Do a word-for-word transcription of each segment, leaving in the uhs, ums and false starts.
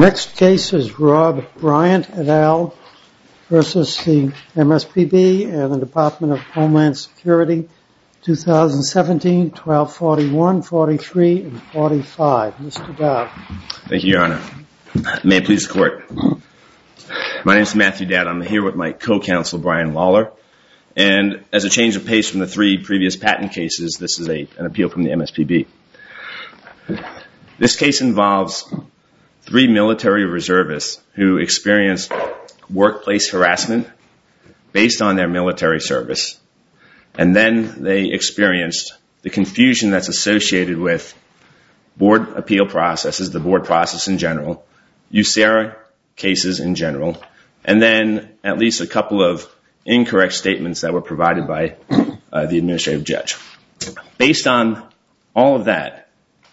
next case is Rob Bryant et al. Versus the M S P B and the Department of Homeland Security, twenty seventeen, twelve forty-one, forty-three, and forty-five. Mister Dowd. Thank you, Your Honor. May it please the Court. My name is Matthew Dowd. I'm here with my co-counsel, Brian Lawler. And as a change of pace from the three previous patent cases, this is a, an appeal from the M S P B. This case involves three military reservists who experienced workplace harassment based on their military service. And then they experienced the confusion that's associated with board appeal processes, the board process in general, USERRA cases in general, and then at least a couple of incorrect statements that were provided by uh, the administrative judge. Based on all of that,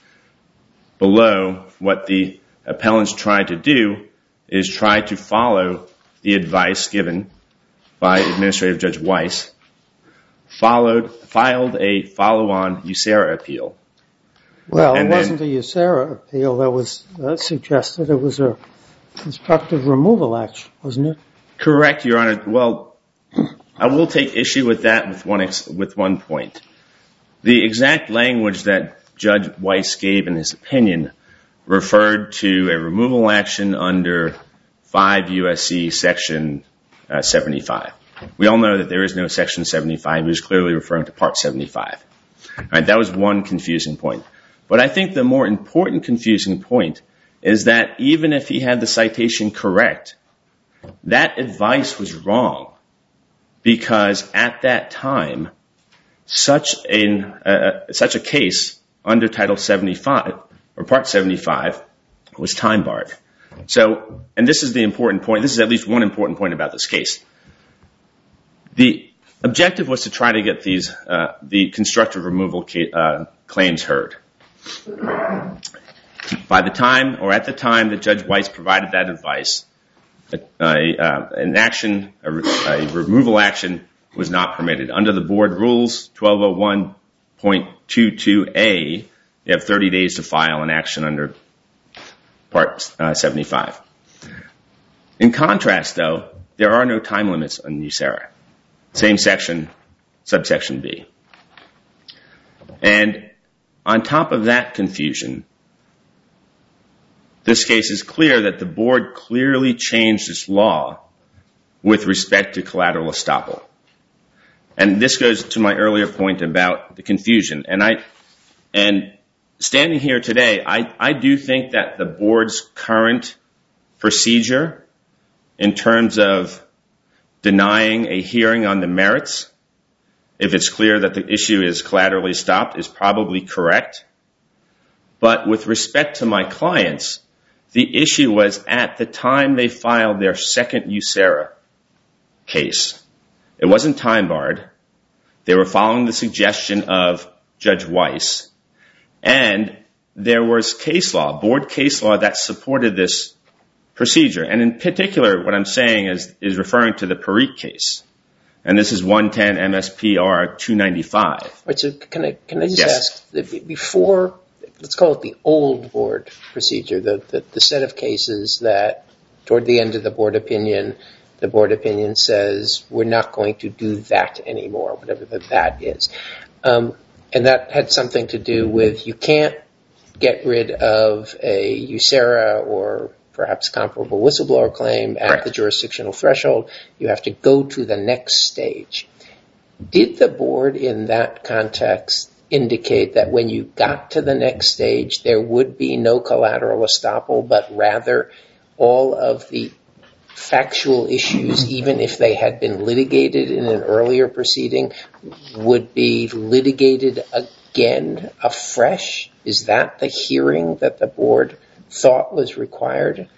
below what the appellants tried to do is try to follow the advice given by Administrative Judge Weiss, followed, filed a follow-on USERRA appeal. Well, it wasn't a USERRA appeal that was uh, suggested. It was a constructive removal action, wasn't it? Correct, Your Honor. Well, I will take issue with that with one ex- with one point. The exact language that Judge Weiss gave in his opinion referred to a removal action under five U S C Section uh, seventy-five. We all know that there is no Section seventy-five. He was clearly referring to Part seventy-five. All right, that was one confusing point. But I think the more important confusing point is that even if he had the citation correct, that advice was wrong because at that time, such, an, uh, such a case under Title seventy-five or Part seventy-five was time barred. So, and this is the important point. This is at least one important point about this case. The objective was to try to get these, uh, the constructive removal ca- uh, claims heard. By the time, or at the time that Judge Weiss provided that advice, a, a, uh, an action, a, a removal action was not permitted. Under the board rules, twelve oh one point two two A, you have thirty days to file an action under Part uh, seventy-five. In contrast, though, there are no time limits on USERRA. Same section, subsection B. And on top of that confusion, this case is clear that the board clearly changed its law with respect to collateral estoppel. And this goes to my earlier point about the confusion. And I, and standing here today, I, I do think that the board's current procedure in terms of denying a hearing on the merits, if it's clear that the issue is collaterally stopped, is probably correct. But with respect to my clients, the issue was at the time they filed their second USERRA case. It wasn't time barred. They were following the suggestion of Judge Weiss. And there was case law, board case law, that supported this procedure. And in particular, what I'm saying is, is referring to the Parikh case. And this is one ten M S P R two ninety-five. Right, so can I, can I just yes. ask, before, let's call it the old board procedure, the, the, the set of cases that toward the end of the board opinion, the board opinion says we're not going to do that anymore, whatever the that is. Um, and that had something to do with you can't get rid of a USERRA or perhaps comparable whistleblower claim at right. the jurisdictional threshold. You have to go to the next stage. Did the board in that context indicate that when you got to the next stage, there would be no collateral estoppel, but rather all of the factual issues, even if they had been litigated in an earlier proceeding, would be litigated again afresh? Is that the hearing that the board thought was required?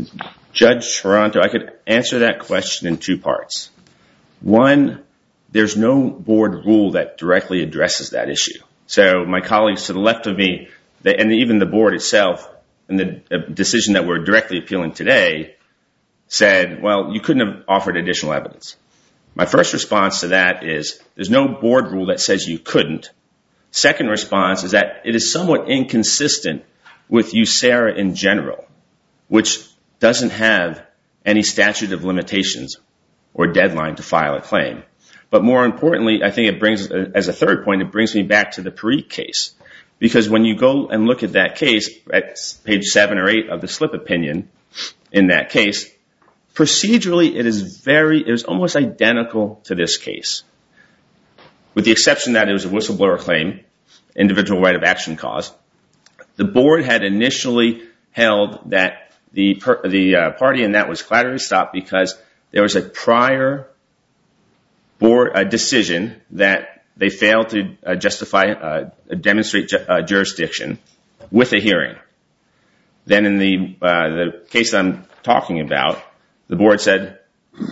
Judge Toronto, I could answer that question in two parts. One, there's no board rule that directly addresses that issue. So my colleagues to the left of me, and even the board itself, and the decision that we're directly appealing today, said, well, you couldn't have offered additional evidence. My first response to that is there's no board rule that says you couldn't. Second response is that it is somewhat inconsistent with USERRA in general. which doesn't have any statute of limitations or deadline to file a claim. But more importantly, I think it brings, as a third point, it brings me back to the Parikh case. Because when you go and look at that case, at page seven or eight of the slip opinion in that case, procedurally it is very, it was almost identical to this case. With the exception that it was a whistleblower claim, individual right of action cause. The board had initially held that the, per, the uh, party in that was collaterally stopped because there was a prior board uh, decision that they failed to uh, justify, uh, demonstrate ju uh, jurisdiction with a hearing. Then in the, uh, the case I'm talking about, the board said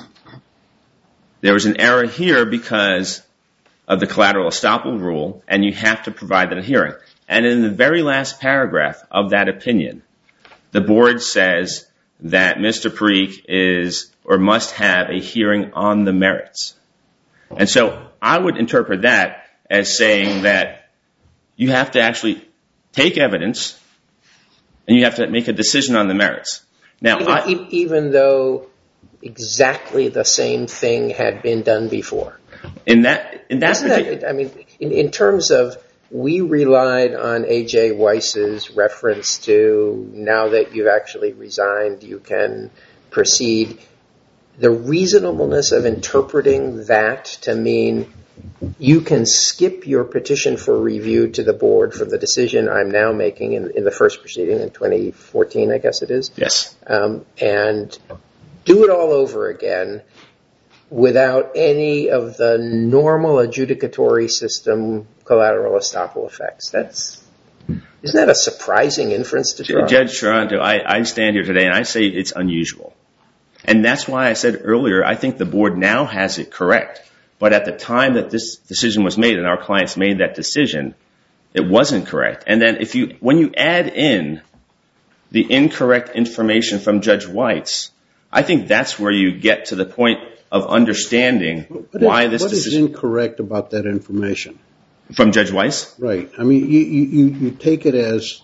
there was an error here because of the collateral estoppel rule, and you have to provide that hearing. And in the very last paragraph of that opinion, the board says that Mister Parikh is or must have a hearing on the merits. And so I would interpret that as saying that you have to actually take evidence and you have to make a decision on the merits. Now, even, I, even though exactly the same thing had been done before. In that, in that, that I mean, in, in terms of we relied on A J Weiss's reference to now that you've actually resigned, you can proceed. The reasonableness of interpreting that to mean you can skip your petition for review to the board for the decision I'm now making in, in the first proceeding in twenty fourteen, I guess it is. Yes. Um, and do it all over again without any of the normal adjudicatory system collateral estoppel effects. That's, isn't that a surprising inference to draw? Judge Toronto, I, I stand here today and I say it's unusual. And that's why I said earlier, I think the board now has it correct. But at the time that this decision was made and our clients made that decision, it wasn't correct. And then if you, when you add in the incorrect information from Judge Weiss, I think that's where you get to the point of understanding what why is, this what decision. What is incorrect about that information? From Judge Weiss? Right. I mean, you, you, you take it as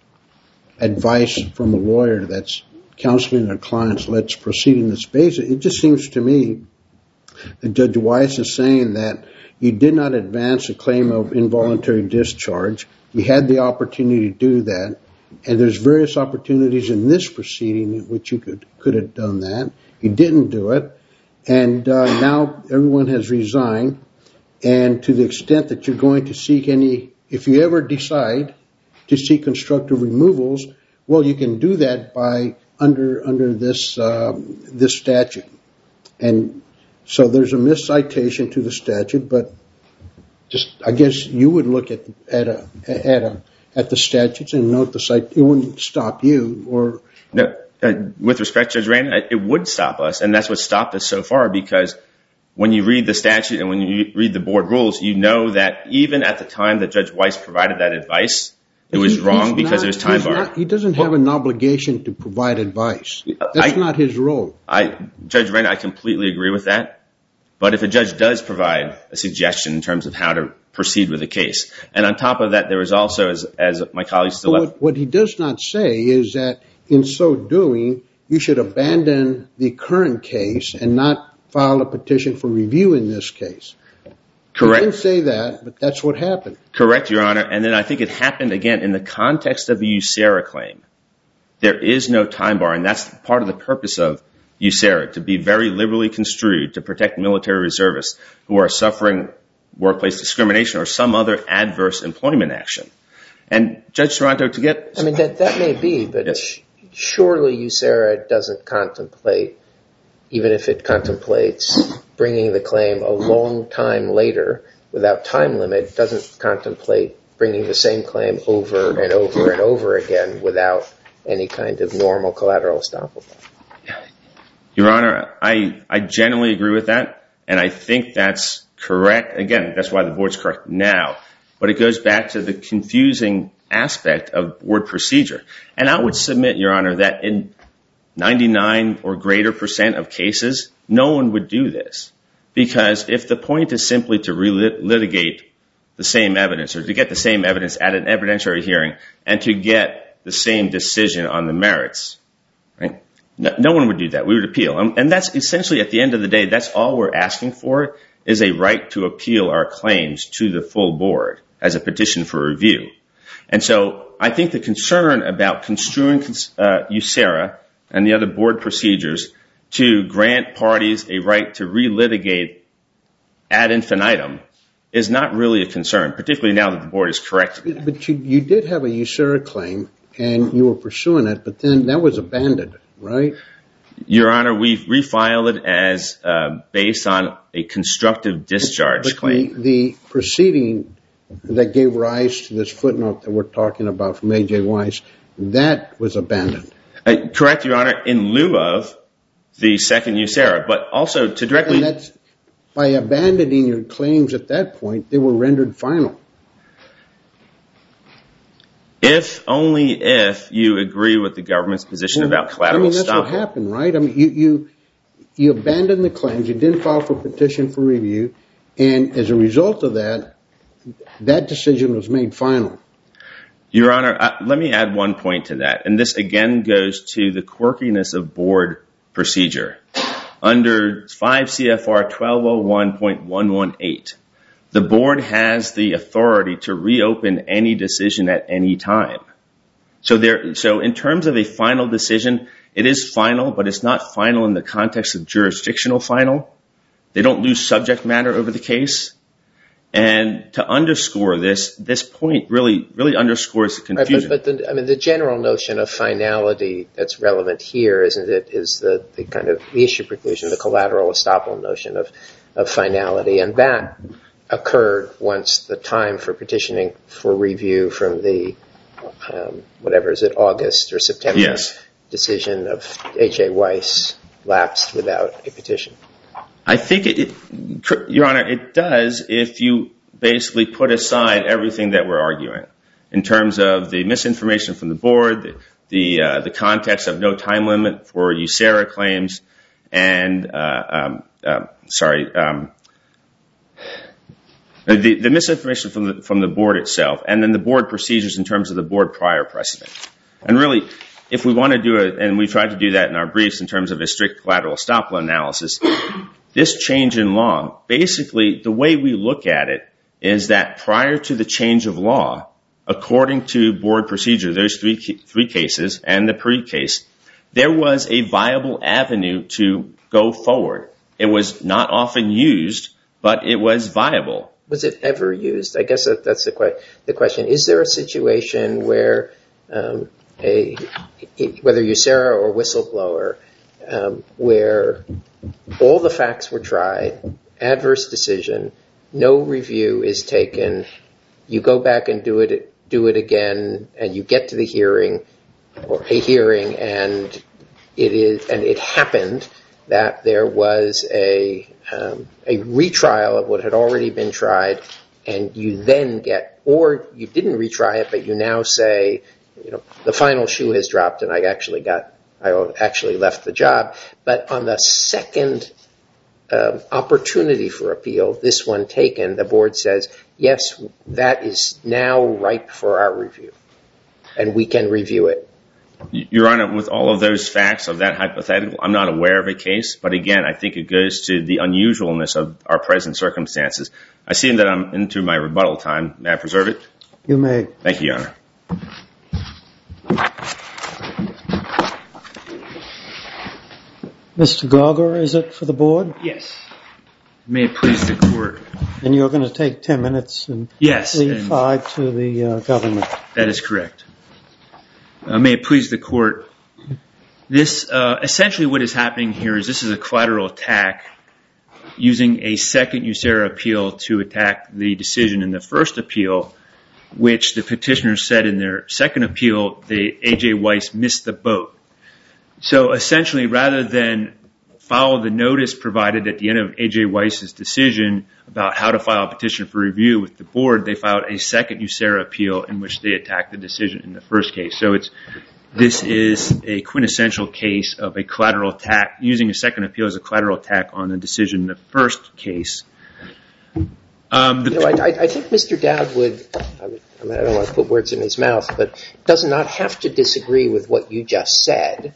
advice from a lawyer that's counseling their clients, let's proceed in this basis. It just seems to me that Judge Weiss is saying that you did not advance a claim of involuntary discharge. You had the opportunity to do that. And there's various opportunities in this proceeding in which you could, could have done that. You didn't do it. And uh, now everyone has resigned. And to the extent that you're going to seek any, if you ever decide to seek constructive removals, well, you can do that by under under this uh, this statute. And so there's a miscitation to the statute, but just I guess you would look at at a at a at the statutes and note the site. It wouldn't stop you or no. Uh, with respect, Judge Rain, it would stop us, and that's what stopped us so far. Because when you read the statute and when you read the board rules, you know that even at the time that Judge Weiss provided that advice, it was he, wrong because not, it was time barred. Not, he doesn't have well, an obligation to provide advice. That's I, not his role. I, Judge Rain, I completely agree with that. But if a judge does provide a suggestion in terms of how to proceed with a case, and on top of that, there is also, as, as my colleagues still left. What, what he does not say is that in so doing, you should abandon the current case and not file a petition for review in this case. Correct. He didn't say that, but that's what happened. Correct, Your Honor. And then I think it happened again in the context of the USERRA claim. There is no time bar, and that's part of the purpose of USERRA, to be very liberally construed to protect military reservists who are suffering workplace discrimination or some other adverse employment action. And Judge Toronto, to get... I mean, that, that may be, but yes. Surely USERRA doesn't contemplate, even if it contemplates bringing the claim a long time later without time limit, doesn't contemplate bringing the same claim over and over and over again without any kind of normal collateral estoppel. Your Honor, I, I generally agree with that, and I think that's correct. Again, that's why the board's correct now. But it goes back to the confusing aspect of board procedure. And I would submit, Your Honor, that in ninety-nine or greater percent of cases, no one would do this. Because if the point is simply to relitigate the same evidence or to get the same evidence at an evidentiary hearing and to get the same decision on the merits, No, no one would do that. We would appeal. And, and that's essentially, at the end of the day, that's all we're asking for is a right to appeal our claims to the full board as a petition for review. And so I think the concern about construing uh, U S E R A and the other board procedures to grant parties a right to relitigate ad infinitum is not really a concern, particularly now that the board is correcting it. But you, you did have a U S E R A claim, and you were pursuing it, but then that was abandoned, right? Your Honor, we've refiled it as uh, based on a constructive discharge but claim. The, the proceeding that gave rise to this footnote that we're talking about from A J Weiss, that was abandoned. Uh, correct, Your Honor, in lieu of the second U S E R A, but also to directly... And that's, by abandoning your claims at that point, they were rendered final. If, only if you agree with the government's position well, about collateral estoppel. I mean, that's estoppel. What happened, right? I mean, you, you, you abandoned the claims, you didn't file for petition for review, and as a result of that, that decision was made final. Your Honor, uh, let me add one point to that, and this again goes to the quirkiness of board procedure. Under five C F R twelve oh one point one one eight, the board has the authority to reopen any decision at any time. So there, so in terms of a final decision, it is final, but it's not final in the context of jurisdictional final. They don't lose subject matter over the case. And to underscore this, this point really, really underscores the confusion. Right, but, but the, I mean, the general notion of finality that's relevant here, isn't it, is the, the kind of the issue preclusion, the collateral estoppel notion of, of finality. And that occurred once the time for petitioning for review from the, um, whatever is it, August or September yes. decision of A J Weiss lapsed without a petition. I think it, it, Your Honor, it does if you basically put aside everything that we're arguing in terms of the misinformation from the board, the the, uh, the context of no time limit for U S E R A claims, and uh, um, uh, sorry, um, the, the misinformation from the from the board itself, and then the board procedures in terms of the board prior precedent. And really, if we want to do it, and we tried to do that in our briefs in terms of a strict collateral estoppel analysis. This change in law, basically the way we look at it is that prior to the change of law, according to board procedure, those three three cases and the pre-case, there was a viable avenue to go forward. It was not often used, but it was viable. Was it ever used? I guess that, that's the, que- the question. Is there a situation where um, a whether U S E R A or whistleblower, um, where all the facts were tried, adverse decision, no review is taken, you go back and do it do it again, and you get to the hearing or a hearing, and it is and it happened that there was a um, a retrial of what had already been tried, and you then get, or you didn't retry it, but you now say, you know, the final shoe has dropped, and I actually got. I actually left the job. But on the second um, opportunity for appeal, this one taken, the board says, yes, that is now ripe for our review, and we can review it. Your Honor, with all of those facts of that hypothetical, I'm not aware of a case, but again, I think it goes to the unusualness of our present circumstances. I see that I'm into my rebuttal time. May I preserve it? You may. Thank you, Your Honor. Mister Gauger, is it for the board? Yes. May it please the court. And you're going to take ten minutes and yes, leave five to the uh, government. That is correct. Uh, may it please the court. This, uh, essentially what is happening here is this is a collateral attack using a second U S E R A appeal to attack the decision in the first appeal, which the petitioners said in their second appeal, the A J Weiss missed the boat. So essentially, rather than follow the notice provided at the end of A J Weiss's decision about how to file a petition for review with the board, they filed a second U S E R A appeal in which they attacked the decision in the first case. So it's this is a quintessential case of a collateral attack, using a second appeal as a collateral attack on the decision in the first case. Um, the you know, I, I think Mister Dowd would, I, mean, I don't want to put words in his mouth, but does not have to disagree with what you just said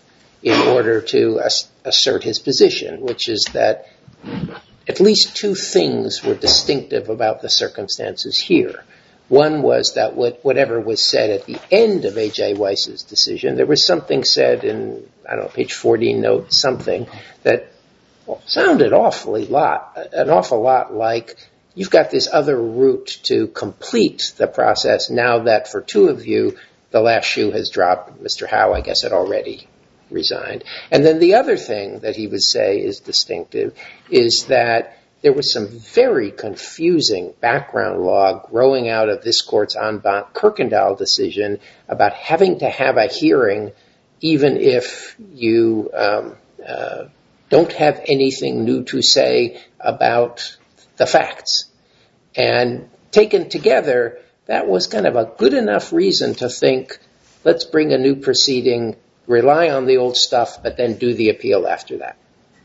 in order to ass- assert his position, which is that at least two things were distinctive about the circumstances here. One was that what, whatever was said at the end of A J. Weiss's decision, there was something said in, I don't know, page forty, note something, that sounded awfully lot, an awful lot like, you've got this other route to complete the process now that for two of you, the last shoe has dropped. Mister Howe, I guess, had already resigned. And then the other thing that he would say is distinctive is that there was some very confusing background law growing out of this court's en banc Kirkendall decision about having to have a hearing even if you um, uh, don't have anything new to say about the facts. And taken together, that was kind of a good enough reason to think, let's bring a new proceeding, rely on the old stuff, but then do the appeal after that.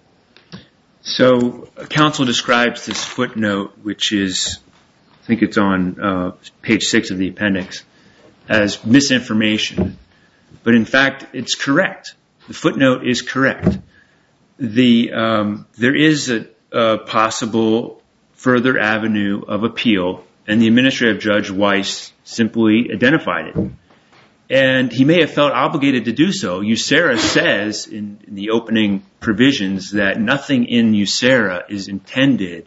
So counsel describes this footnote, which is, I think it's on uh, page six of the appendix, as misinformation. But in fact, it's correct. The footnote is correct. The um, there is a, a possible further avenue of appeal, and the administrative judge Weiss simply identified it. And he may have felt obligated to do so. USERRA says in, in the opening provisions that nothing in USERRA is intended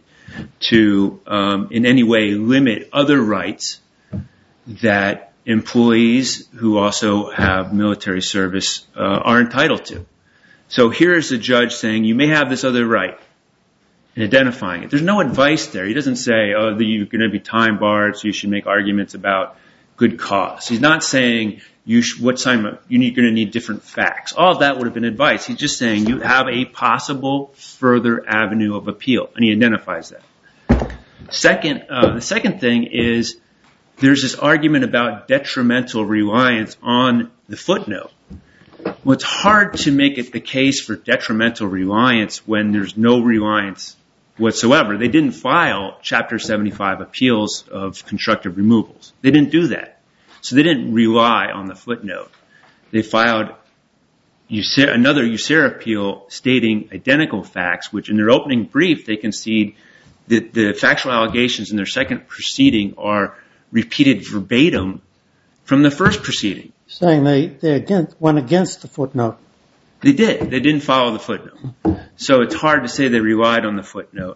to um, in any way limit other rights that employees who also have military service uh, are entitled to. So here's the judge saying you may have this other right and identifying it. There's no advice there. He doesn't say, oh, you're going to be time barred, so you should make arguments about good cause. He's not saying you sh- what time you're going to need different facts. All of that would have been advice. He's just saying you have a possible further avenue of appeal, and he identifies that. Second, uh, the second thing is there's this argument about detrimental reliance on the footnote. Well, it's hard to make it the case for detrimental reliance when there's no reliance whatsoever. They didn't file Chapter seventy-five appeals of constructive removals. They didn't do that. So they didn't rely on the footnote. They filed USERRA, another USERRA appeal stating identical facts, which in their opening brief they concede that the factual allegations in their second proceeding are repeated verbatim from the first proceeding. Saying they, they against, went against the footnote. They did. They didn't follow the footnote. So it's hard to say they relied on the footnote.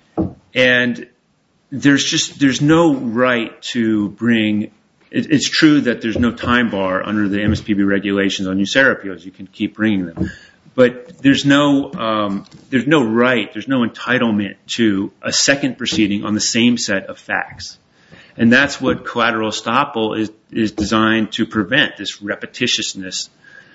And there's just, there's no right to bring, it, it's true that there's no time bar under the M S P B regulations on USERRA appeals. You can keep bringing them. But there's no, um, there's no right, there's no entitlement to a second proceeding on the same set of facts. And that's what collateral estoppel is, is designed to prevent, this repetitiousness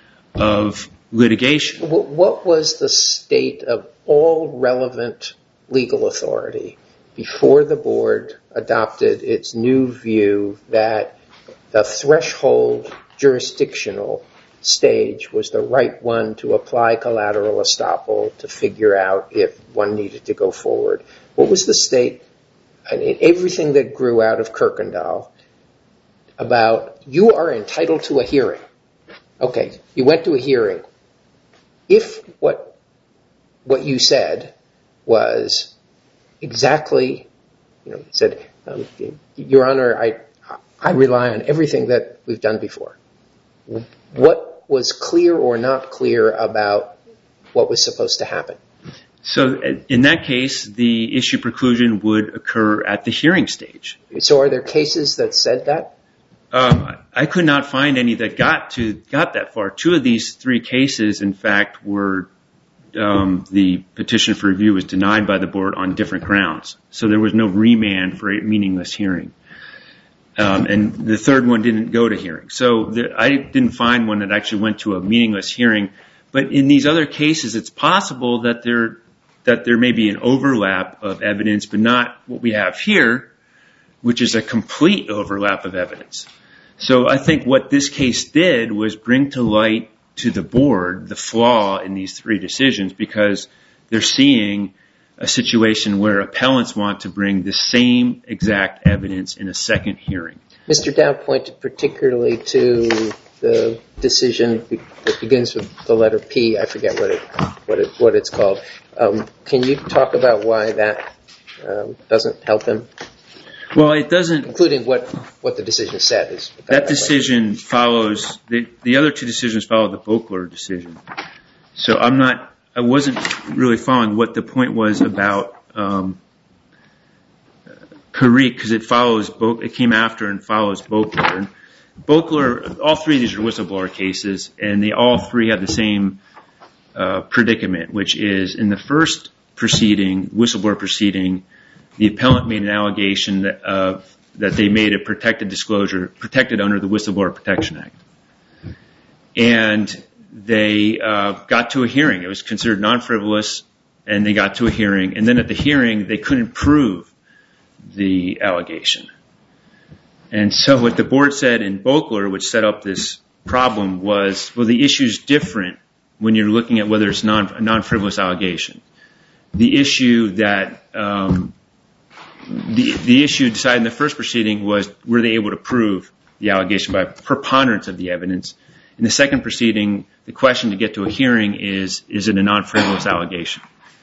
of litigation. What was the state of all relevant legal authority before the board adopted its new view that the threshold jurisdictional stage was the right one to apply collateral estoppel to figure out if one needed to go forward? What was the state? I mean, everything that grew out of Kirkendall about you are entitled to a hearing. Okay, you went to a hearing. If what what you said was exactly, you know, said, um, Your Honor, I I rely on everything that we've done before. What was clear or not clear about what was supposed to happen? So in that case, the issue preclusion would occur at the hearing stage. So are there cases that said that? Um, I could not find any that got to got that far. Two of these three cases, in fact, were um, the petition for review was denied by the board on different grounds. So there was no remand for a meaningless hearing. Um, and the third one didn't go to hearing. So the, I didn't find one that actually went to a meaningless hearing. But in these other cases, it's possible that there that there may be an overlap of evidence, but not what we have here, which is a complete overlap of evidence. So I think what this case did was bring to light to the board the flaw in these three decisions, because they're seeing a situation where appellants want to bring the same exact evidence in a second hearing. Mister Dow pointed particularly to the decision that begins with the letter P. I forget what it what it what it's called. Um, can you talk about why that um, doesn't help him? Well, it doesn't. Including what, what the decision said. Is that, that decision follows, the, the other two decisions follow the Boekler decision. So I'm not, I wasn't really following what the point was about um, Parikh, because it follows, it came after and follows Boekler. And Boekler, all three of these are whistleblower cases, and they all three have the same uh, predicament, which is in the first proceeding, whistleblower proceeding, the appellant made an allegation that, uh, that they made a protected disclosure, protected under the Whistleblower Protection Act. And they uh, got to a hearing. It was considered non-frivolous, and they got to a hearing. And then at the hearing, they couldn't prove the allegation. And so what the board said in Boekler, which set up this problem, was, well, the issue's different when you're looking at whether it's non, a non-frivolous allegation. The issue that... Um, The, the issue decided in the first proceeding was, were they able to prove the allegation by preponderance of the evidence? In the second proceeding, the question to get to a hearing is, is it a non-frivolous allegation?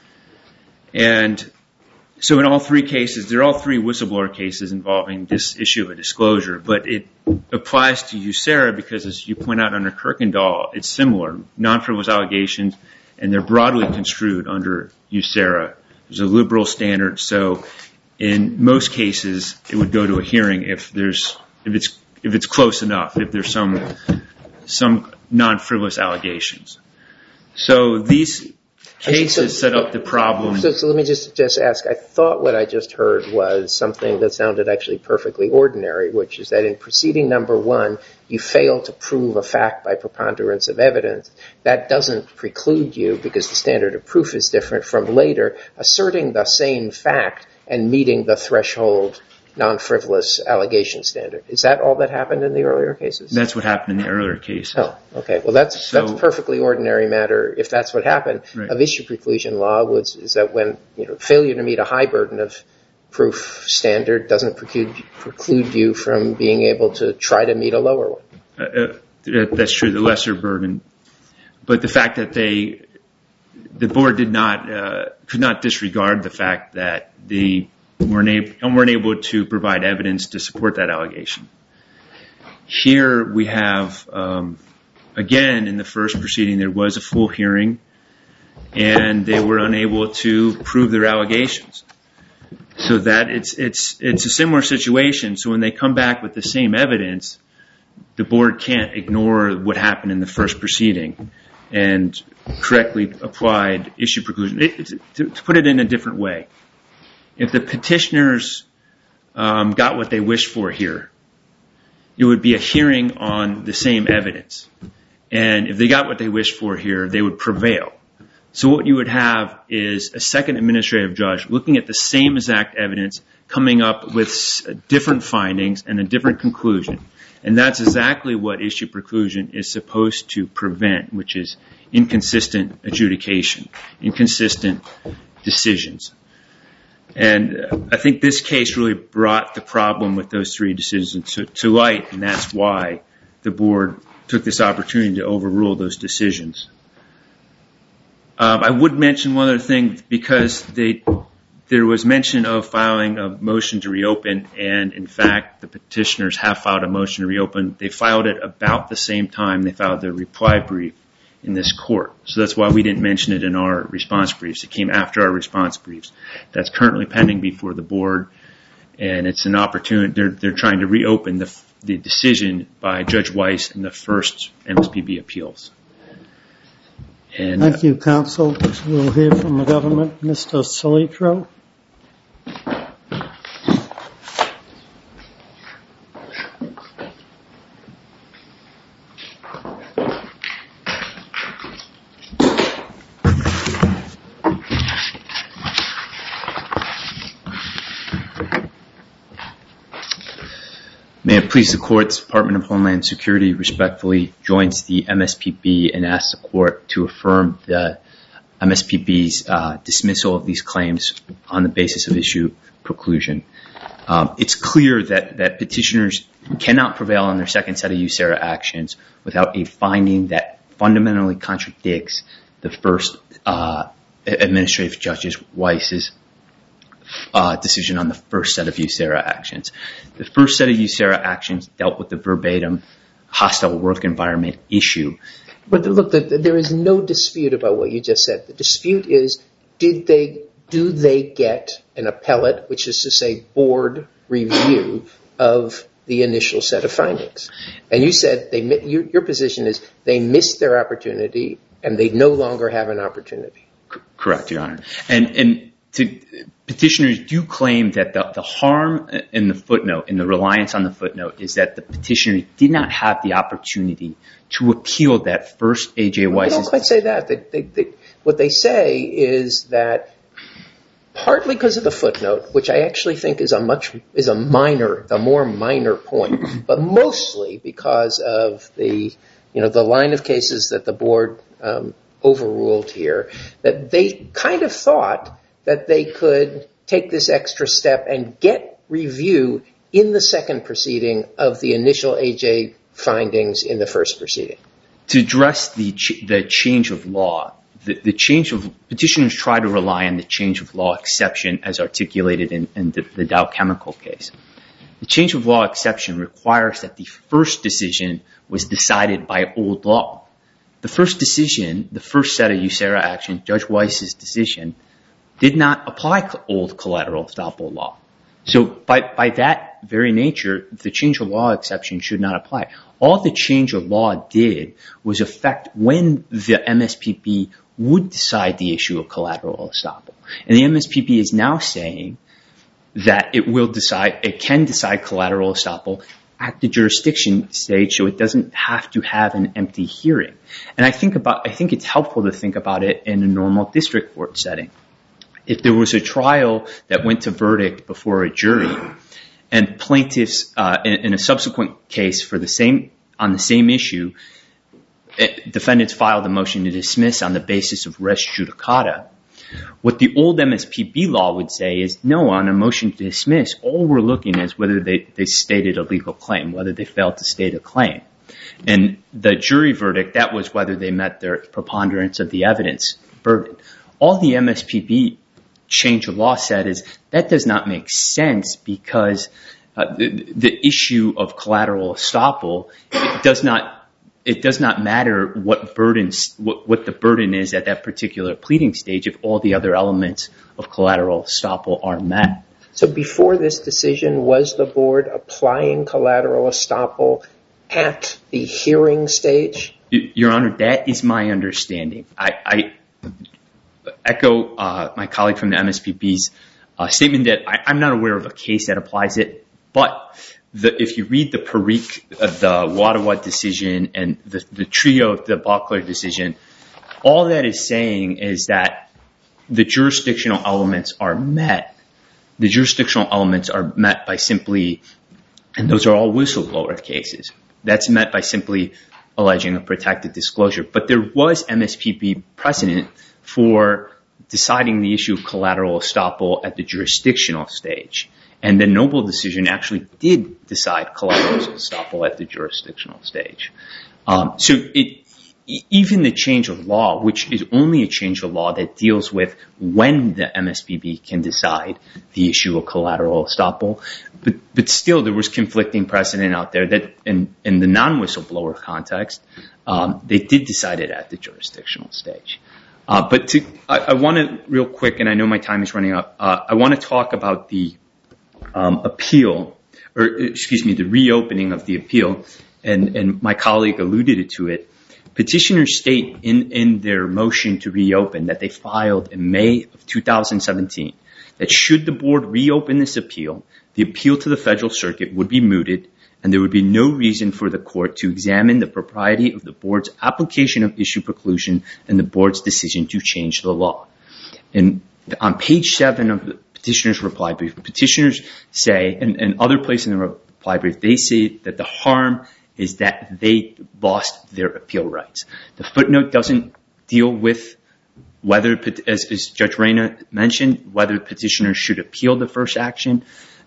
And so in all three cases, there are all three whistleblower cases involving this issue of a disclosure, but it applies to USERRA because, as you point out under Kuykendall, it's similar, non-frivolous allegations, and they're broadly construed under USERRA. There's a liberal standard, so in most cases, it would go to a hearing if there's if it's if it's close enough, if there's some some non-frivolous allegations. So these cases so, set up the problem. So, so let me just just ask. I thought what I just heard was something that sounded actually perfectly ordinary, which is that in proceeding number one, you fail to prove a fact by preponderance of evidence. That doesn't preclude you, because the standard of proof is different, from later asserting the same fact and meeting the threshold non-frivolous allegation standard. Is that all that happened in the earlier cases? That's what happened in the earlier cases. Oh, okay. Well, that's so, that's a perfectly ordinary matter. If that's what happened, right. Of issue preclusion law was is that when you know failure to meet a high burden of proof standard doesn't preclude preclude you from being able to try to meet a lower one. Uh, uh, that's true, the lesser burden. But the fact that they the board did not uh, could not disregard the fact that they weren't able, weren't able to provide evidence to support that allegation. Here we have, um, again, in the first proceeding, there was a full hearing, and they were unable to prove their allegations. So that it's it's it's a similar situation. So when they come back with the same evidence, the board can't ignore what happened in the first proceeding and correctly applied issue preclusion. It, to, to put it in a different way, if the petitioners um, got what they wished for here, it would be a hearing on the same evidence. And if they got what they wished for here, they would prevail. So what you would have is a second administrative judge looking at the same exact evidence, coming up with different findings and a different conclusion. And that's exactly what issue preclusion is supposed to prevent, which is inconsistent adjudication, inconsistent decisions. And I think this case really brought the problem with those three decisions to, to light, and that's why the board took this opportunity to overrule those decisions. Um, I would mention one other thing, because they, there was mention of filing a motion to reopen, and in fact the petitioners have filed a motion to reopen. They filed it about the same time they filed their reply brief in this court. So that's why we didn't mention it in our response briefs. It came after our response briefs. That's currently pending before the board, and it's an opportunity. They're, they're trying to reopen the, the decision by Judge Weiss in the first M S P B appeals. And, Thank you, counsel. We'll hear from the government. Mister Salitro. May it please the Court, the Department of Homeland Security respectfully joins the M S P B and asks the Court to affirm the M S P B's uh, dismissal of these claims on the basis of issue preclusion. Um, it's clear that, that petitioners cannot prevail on their second set of USERRA actions without a finding that fundamentally contradicts the first uh, administrative judge's Weiss's uh, decision on the first set of USERRA actions. The first set of USERRA actions dealt with the verbatim hostile work environment issue. But look, the, the, there is no dispute about what you just said. The dispute is, did they, do they get an appellate, which is to say board review of the initial set of findings? And you said they, your, your position is they missed their opportunity and they no longer have an opportunity. C- correct, Your Honor. And, and to, petitioners do claim that the, the harm in the footnote, in the reliance on the footnote, is that the petitioner did not have the opportunity to appeal that first A J Weiss's... They don't quite say that. They, they, they, what they say is that partly because of the footnote, which I actually think is a much is a minor, the more minor point, but mostly because of the you know the line of cases that the board um, overruled here, that they kind of thought that they could take this extra step and get review in the second proceeding of the initial A J findings in the first proceeding. To address the ch- the change of law, the, the change of petitioners try to rely on the change of law exception as articulated in, in the, the Dow Chemical case. The change of law exception requires that the first decision was decided by old law. The first decision, the first set of USERRA action, Judge Weiss's decision, did not apply old collateral estoppel law. So by, by that very nature, the change of law exception should not apply. All the change of law did was affect when the M S P B would decide the issue of collateral estoppel. And the M S P B is now saying that it will decide, it can decide collateral estoppel at the jurisdiction stage, so it doesn't have to have an empty hearing. And I think about, I think it's helpful to think about it in a normal district court setting. If there was a trial that went to verdict before a jury, and plaintiffs uh, in, in a subsequent case for the same on the same issue, it, defendants filed a motion to dismiss on the basis of res judicata. What the old M S P B law would say is, no, on a motion to dismiss, all we're looking at is whether they, they stated a legal claim, whether they failed to state a claim. And the jury verdict, that was whether they met their preponderance of the evidence burden. All the M S P B change of law said is that does not make sense because uh, the, the issue of collateral estoppel it does not it does not matter what burdens what, what the burden is at that particular pleading stage if all the other elements of collateral estoppel are met. So before this decision, was the board applying collateral estoppel at the hearing stage? Your Honor, that is my understanding. I, I echo uh, my colleague from the M S P B's uh, statement that I, I'm not aware of a case that applies it, but the, if you read the Parikh, uh, the Wadawad decision and the, the trio, the Buckler decision, all that is saying is that the jurisdictional elements are met. The jurisdictional elements are met by simply, and those are all whistleblower cases, that's met by simply alleging a protected disclosure. But there was M S P B precedent for deciding the issue of collateral estoppel at the jurisdictional stage. And the Noble decision actually did decide collateral estoppel at the jurisdictional stage. Um, so it, even the change of law, which is only a change of law that deals with when the M S P B can decide the issue of collateral estoppel, but, but still there was conflicting precedent out there that in, in the non-whistleblower context, um, they did decide it at the jurisdictional stage. Uh, but to, I, I want to real quick, and I know my time is running up, uh, I want to talk about the um, appeal, or excuse me, the reopening of the appeal, and, and my colleague alluded to it. Petitioners state in, in their motion to reopen that they filed in May of two thousand seventeen that should the board reopen this appeal, the appeal to the federal circuit would be mooted and there would be no reason for the court to examine the propriety of the board's application of issue preclusion and the board's decision to change the law. And on page seven of the petitioner's reply brief, petitioners say, and, and other places in the reply brief, they say that the harm is that they lost their appeal rights. The footnote doesn't deal with whether, as, as Judge Reyna mentioned, whether petitioners should appeal the first action.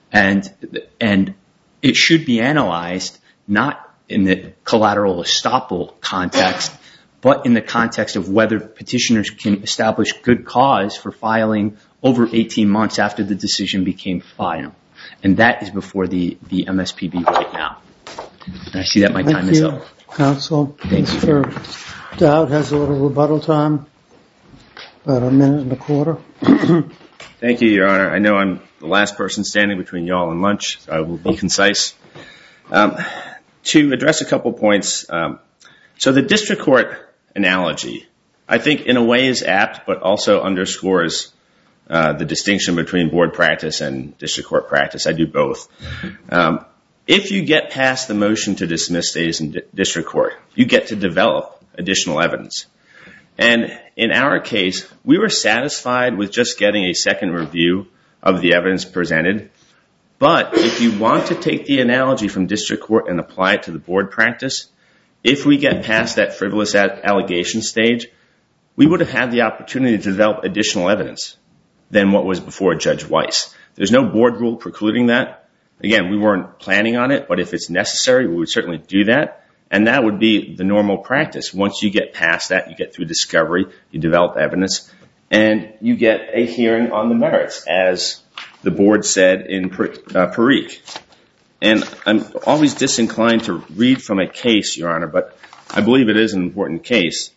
And, and it should be analyzed not in the collateral estoppel context, but in the context of whether petitioners can establish good cause for filing over eighteen months after the decision became final. And that is before the, the M S P B right now. And I see that my time Thank is you, up. Counsel. Thank you. Mister Dowd has a little rebuttal time, about a minute and a quarter. Thank you, Your Honor. I know I'm the last person standing between y'all and lunch, so I will be concise. Um, to address a couple points, um, so the district court analogy, I think in a way is apt, but also underscores uh, the distinction between board practice and district court practice. I do both. Um, if you get past the motion to dismiss stage in di- district court, you get to develop additional evidence. And in our case, we were satisfied with just getting a second review of the evidence presented. But if you want to take the analogy from district court and apply it to the board practice, if we get past that frivolous allegation stage, we would have had the opportunity to develop additional evidence than what was before Judge Weiss. There's no board rule precluding that. Again, we weren't planning on it, but if it's necessary, we would certainly do that. And that would be the normal practice. Once you get past that, you get through discovery, you develop evidence, and you get a hearing on the merits, as the board said in uh, Parikh. And I'm always disinclined to read from a case, Your Honor, but I believe it is an important case.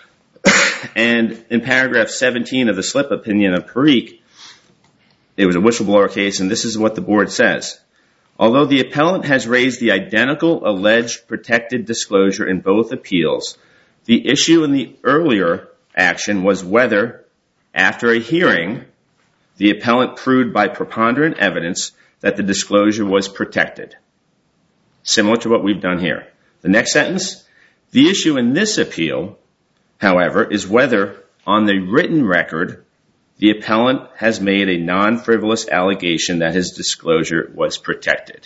And in paragraph seventeen of the slip opinion of Parikh, it was a whistleblower case, and this is what the board says. Although the appellant has raised the identical alleged protected disclosure in both appeals, the issue in the earlier action was whether, after a hearing, the appellant proved by preponderant evidence that the disclosure was protected. Similar to what we've done here. The next sentence, the issue in this appeal, however, is whether, on the written record, the appellant has made a non-frivolous allegation that his disclosure was protected.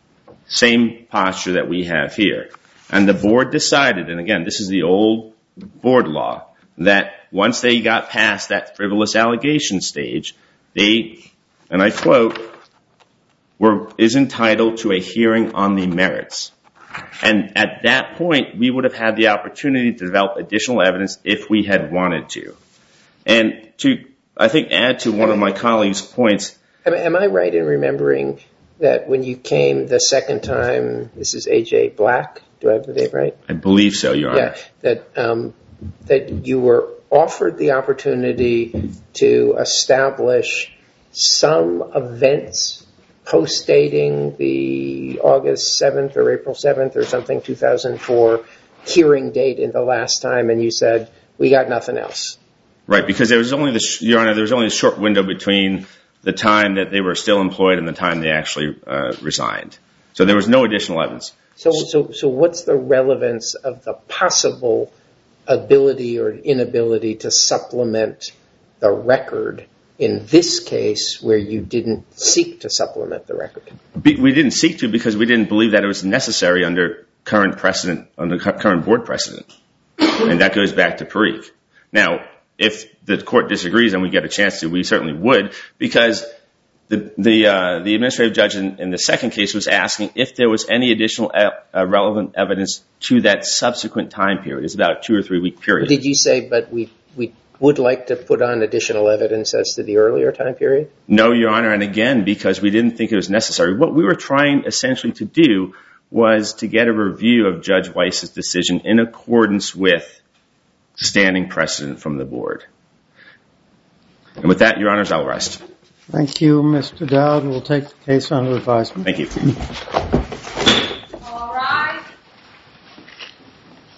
Same posture that we have here. And the board decided, and again, this is the old board law, that once they got past that frivolous allegation stage, they, and I quote, were, is entitled to a hearing on the merits. And at that point, we would have had the opportunity to develop additional evidence if we had wanted to. And to, I think, add to one of my colleagues' points. Am, am I right in remembering that when you came the second time, this is A J Black, do I have the name right? I believe so, Your Honor. Yeah, that, um, that you were offered the opportunity to establish some events post-dating the August seventh or April seventh or something, two thousand four hearing date in the last time, and you said, we got nothing else. Right, because there was only the, Your Honor, there was only a short window between the time that they were still employed and the time they actually uh, resigned. So there was no additional evidence. So, so, so what's the relevance of the possible ability or inability to supplement the record in this case where you didn't seek to supplement the record? We didn't seek to because we didn't believe that it was necessary under current precedent, under current board precedent. And that goes back to Parikh. Now, if the court disagrees and we get a chance to, we certainly would, because the the, uh, the administrative judge in, in the second case was asking if there was any additional uh, relevant evidence to that subsequent time period. It's about a two or three week period. Did you say, but we we would like to put on additional evidence as to the earlier time period? No, Your Honor, and again, because we didn't think it was necessary. What we were trying essentially to do was to get a review of Judge Weiss's decision in accordance with standing precedent from the board. And with that, Your Honors, I'll rest. Thank you, Mister Dowd. We'll take the case under advisement. Thank you.